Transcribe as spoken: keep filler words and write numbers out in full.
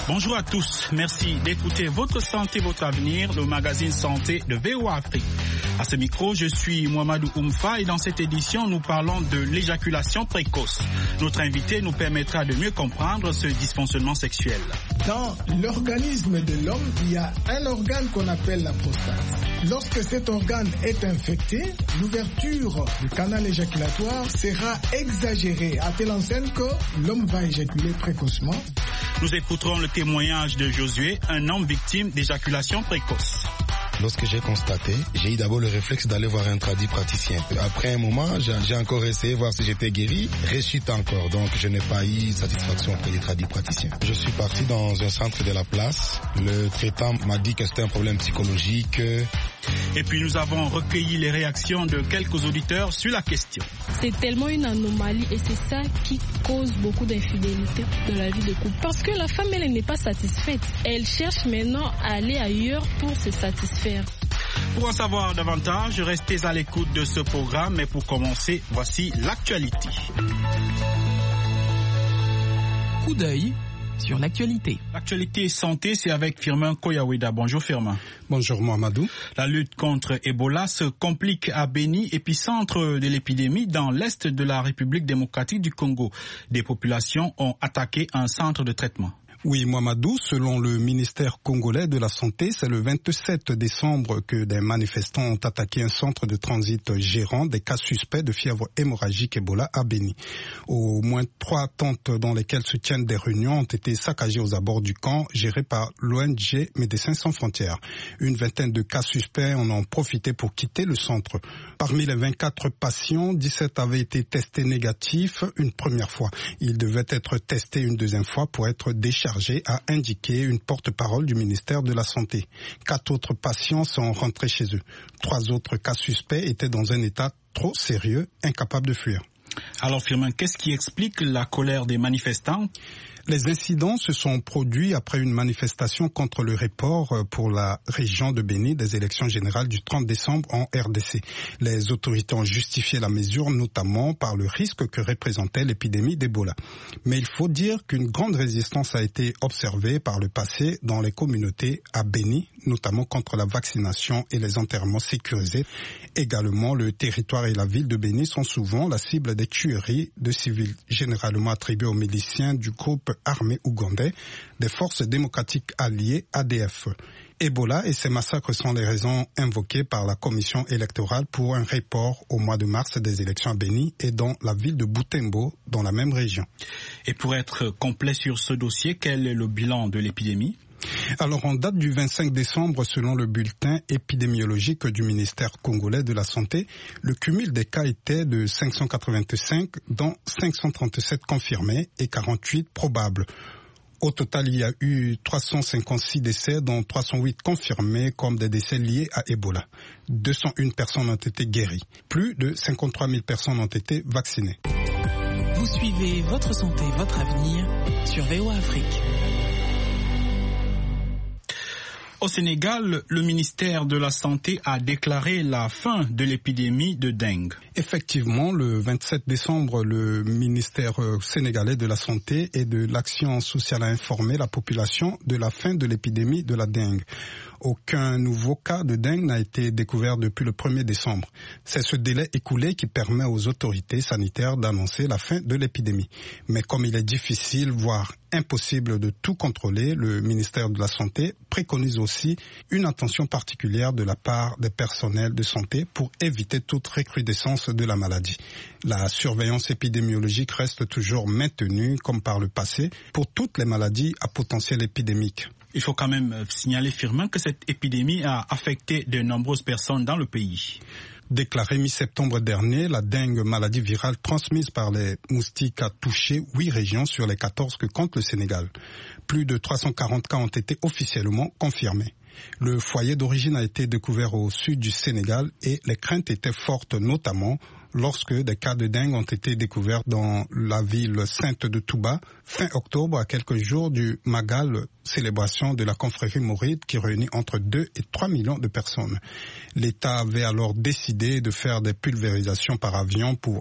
Bonjour à tous, merci d'écouter Votre Santé, Votre Avenir, le magazine Santé de V O A Afrique. À ce micro, je suis Mohamedou Oumfa et dans cette édition, nous parlons de l'éjaculation précoce. Notre invité nous permettra de mieux comprendre ce dysfonctionnement sexuel. Dans l'organisme de l'homme, il y a un organe qu'on appelle la prostate. Lorsque cet organe est infecté, l'ouverture du canal éjaculatoire sera exagérée à telle enseigne que l'homme va éjaculer précocement. Nous écouterons le témoignage de Josué, un homme victime d'éjaculation précoce. Lorsque j'ai constaté, j'ai eu d'abord le réflexe d'aller voir un tradit praticien. Après un moment, j'ai, j'ai encore essayé de voir si j'étais guéri, rechute encore. Donc je n'ai pas eu satisfaction auprès des tradis praticiens. Je suis parti dans un centre de la place. Le traitant m'a dit que c'était un problème psychologique. Et puis nous avons recueilli les réactions de quelques auditeurs sur la question. C'est tellement une anomalie et c'est ça qui cause beaucoup d'infidélité dans la vie de couple. Parce que la femme, elle, elle n'est pas satisfaite. Elle cherche maintenant à aller ailleurs pour se satisfaire. Pour en savoir davantage, restez à l'écoute de ce programme. Mais pour commencer, voici l'actualité. Coup d'œil sur l'actualité. L'actualité santé, c'est avec Firmin Koyaweda. Bonjour Firmin. Bonjour Mohamedou. La lutte contre Ebola se complique à Beni, épicentre de l'épidémie dans l'est de la République démocratique du Congo. Des populations ont attaqué un centre de traitement. Oui, Mohamedou, selon le ministère congolais de la Santé, c'est le vingt-sept décembre que des manifestants ont attaqué un centre de transit gérant des cas suspects de fièvre hémorragique Ebola à Beni. Au moins trois tentes dans lesquelles se tiennent des réunions ont été saccagées aux abords du camp, géré par l'O N G Médecins sans frontières. Une vingtaine de cas suspects en ont profité pour quitter le centre. Parmi les vingt-quatre patients, dix-sept avaient été testés négatifs une première fois. Ils devaient être testés une deuxième fois pour être déchargés, a indiqué une porte-parole du ministère de la Santé. Quatre autres patients sont rentrés chez eux. Trois autres cas suspects étaient dans un état trop sérieux, incapables de fuir. Alors Firmin, qu'est-ce qui explique la colère des manifestants ? Les incidents se sont produits après une manifestation contre le report pour la région de Beni des élections générales du trente décembre en R D C. Les autorités ont justifié la mesure notamment par le risque que représentait l'épidémie d'Ebola. Mais il faut dire qu'une grande résistance a été observée par le passé dans les communautés à Beni, notamment contre la vaccination et les enterrements sécurisés. Également, le territoire et la ville de Beni sont souvent la cible des tueries de civils, généralement attribuées aux miliciens du groupe armée ougandais des forces démocratiques alliées A D F. Ebola et ces massacres sont les raisons invoquées par la commission électorale pour un report au mois de mars des élections à Beni et dans la ville de Butembo, dans la même région. Et pour être complet sur ce dossier, quel est le bilan de l'épidémie ? Alors, en date du vingt-cinq décembre, selon le bulletin épidémiologique du ministère congolais de la Santé, le cumul des cas était de cinq cent quatre-vingt-cinq, dont cinq cent trente-sept confirmés et quarante-huit probables. Au total, il y a eu trois cent cinquante-six décès, dont trois cent huit confirmés comme des décès liés à Ebola. deux cent un personnes ont été guéries. Plus de cinquante-trois mille personnes ont été vaccinées. Vous suivez Votre Santé, Votre Avenir sur V O A Afrique. Au Sénégal, le ministère de la Santé a déclaré la fin de l'épidémie de dengue. Effectivement, le vingt-sept décembre, le ministère sénégalais de la Santé et de l'Action sociale a informé la population de la fin de l'épidémie de la dengue. Aucun nouveau cas de dengue n'a été découvert depuis le premier décembre. C'est ce délai écoulé qui permet aux autorités sanitaires d'annoncer la fin de l'épidémie. Mais comme il est difficile, voire impossible de tout contrôler, le ministère de la Santé préconise aussi une attention particulière de la part des personnels de santé pour éviter toute recrudescence de la maladie. La surveillance épidémiologique reste toujours maintenue, comme par le passé, pour toutes les maladies à potentiel épidémique. Il faut quand même signaler, Firmin, que cette épidémie a affecté de nombreuses personnes dans le pays. Déclaré mi-septembre dernier, la dengue, maladie virale transmise par les moustiques, a touché huit régions sur les quatorze que compte le Sénégal. Plus de trois cent quarante cas ont été officiellement confirmés. Le foyer d'origine a été découvert au sud du Sénégal et les craintes étaient fortes, notamment lorsque des cas de dengue ont été découverts dans la ville sainte de Touba, fin octobre, à quelques jours du Magal, célébration de la confrérie mouride qui réunit entre deux et trois millions de personnes. L'État avait alors décidé de faire des pulvérisations par avion pour